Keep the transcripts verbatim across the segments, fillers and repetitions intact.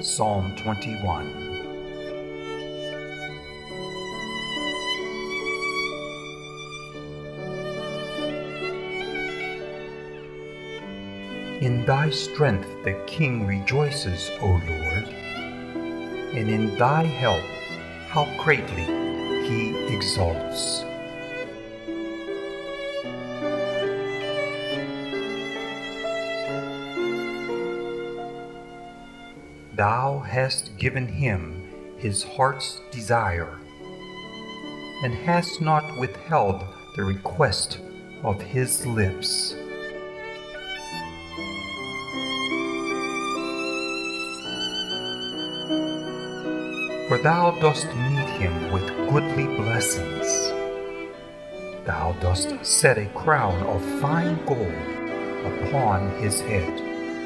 Psalm twenty-one. In thy strength the king rejoices, O Lord, and in thy help how greatly he exalts. Thou hast given him his heart's desire, and hast not withheld the request of his lips. For thou dost meet him with goodly blessings. Thou dost set a crown of fine gold upon his head.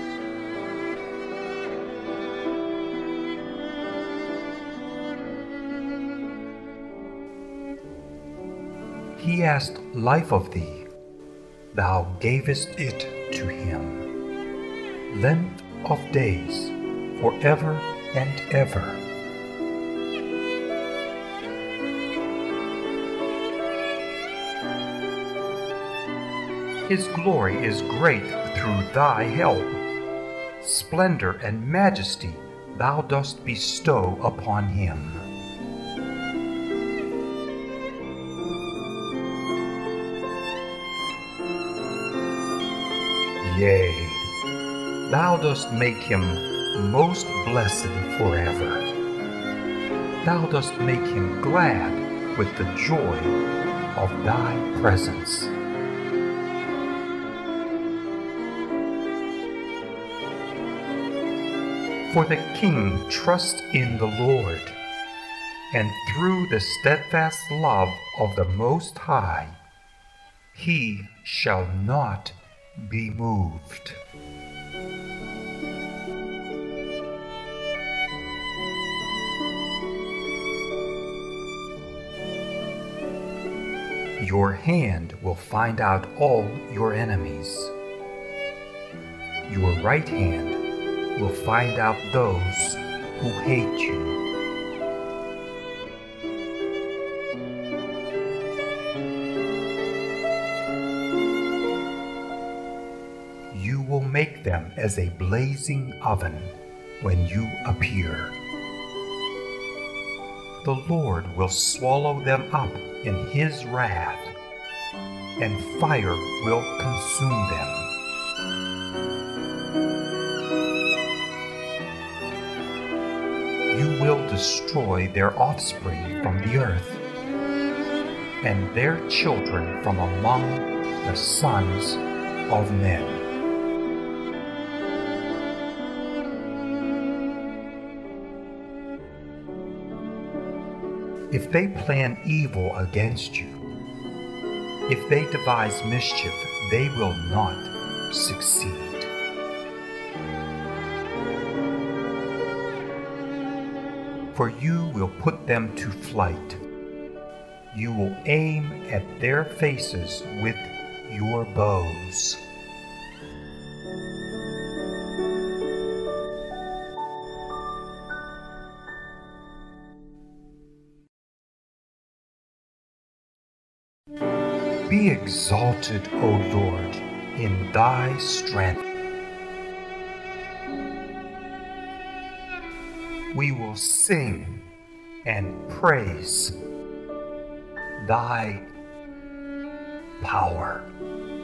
He asked life of thee, thou gavest it to him, length of days forever and ever. His glory is great through thy help. Splendor and majesty thou dost bestow upon him. Yea, thou dost make him most blessed forever. Thou dost make him glad with the joy of thy presence. For the king trusts in the Lord, and through the steadfast love of the Most High, he shall not be moved. Your hand will find out all your enemies. Your right hand will find out those who hate you. You will make them as a blazing oven when you appear. The Lord will swallow them up in his wrath, and fire will consume them. You will destroy their offspring from the earth, and their children from among the sons of men. If they plan evil against you, if they devise mischief, they will not succeed. For you will put them to flight. You will aim at their faces with your bows. Be exalted, O Lord, in thy strength. We will sing and praise thy power.